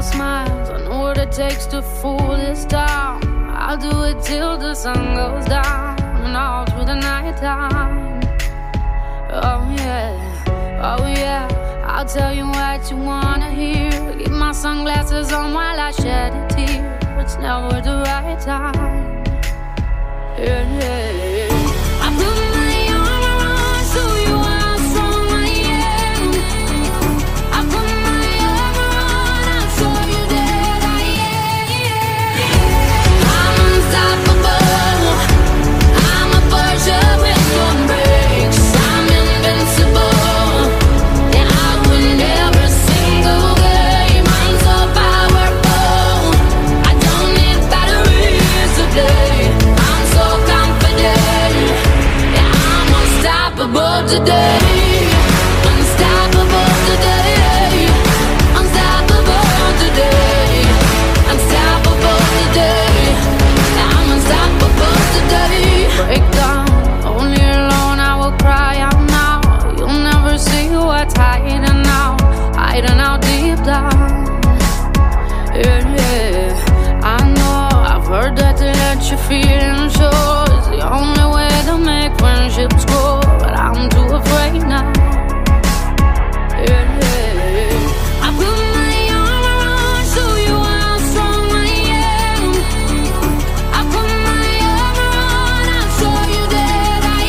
your smiles. I know what it takes to fool this town. I'll do it till the sun goes down and all through the night time. Oh yeah, oh yeah, I'll tell you what you wanna hear. Keep my sunglasses on while I shed a tear. It's never the right time. Yeah, yeah, yeah. I put my arm around, show you how strong I am. I put my arm around, I'll show you that I am. I'm unstoppable. I'm a Porsche with no brakes. I'm invincible. Yeah, I win every single game. I'm so powerful. I don't need batteries to play. I'm so confident. Yeah, I'm unstoppable today. Unstoppable today. Unstoppable today. Unstoppable today. Yeah, I'm unstoppable today. Break down, only alone I will cry out now. You'll never see what's hiding out deep down. Yeah, yeah, I know, I've heard that to let your feelings show is the only way to make friendships grow, but I'm too afraid now. Yeah, yeah, I put my arm around, show you how strong I am. I put my arm around, I'll show you that I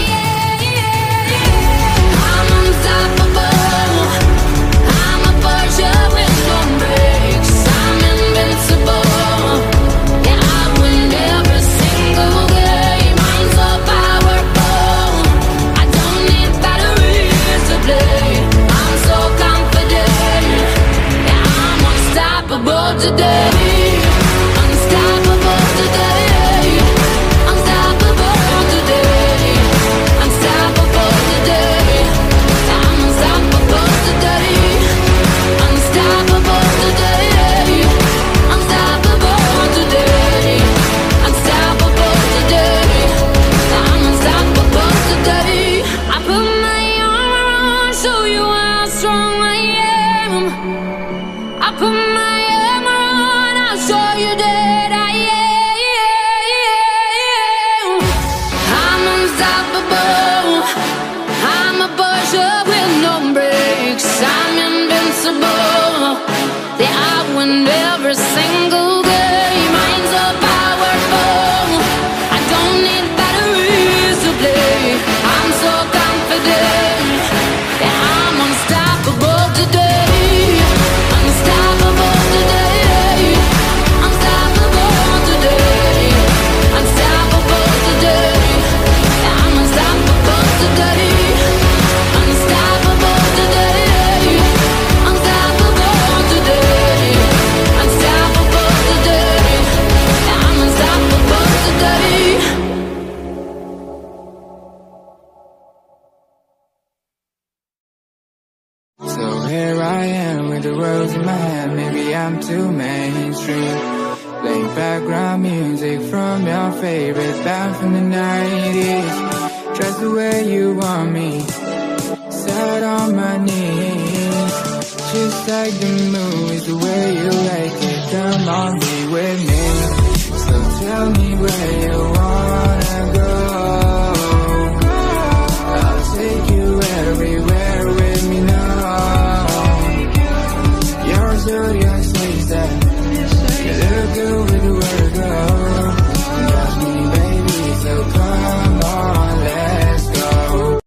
am. I'm unstoppable. I'm a Porsche with no brakes. I'm invincible. Yeah, I win every single game. I'm so powerful. I don't need batteries to play. I'm so confident. Yeah, I'm unstoppable today. Unstoppable today. Unstoppable today. Unstoppable today. I'm unstoppable today. Unstoppable today. Unstoppable today. Unstoppable today. I'm unstoppable today. I put my arm around, show you how strong I am. I put my arm around, I'll show you that I am. I'm unstoppable. I'm a Porsche with no brakes. I'm invincible. Yeah, I win every single game. I'm so powerful. I don't need batteries to play. I'm so confident. Yeah, I'm unstoppable today. Unstoppable today. Unstoppable today. Unstoppable today. Yeah, I'm unstoppable today. Unstoppable today. Unstoppable today. Unstoppable today. Yeah, I'm unstoppable today. So here I am with the rose in my hand. Maybe I'm too mainstream. Playing background music from your favorite band from the 90s. Just the way you want me, sat on my knees. Just like the movies, the way you like it. Come on, be with me. So tell me where you